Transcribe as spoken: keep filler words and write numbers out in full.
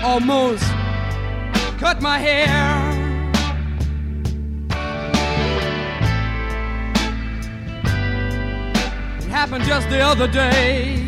almost cut my hair. It happened just the other day.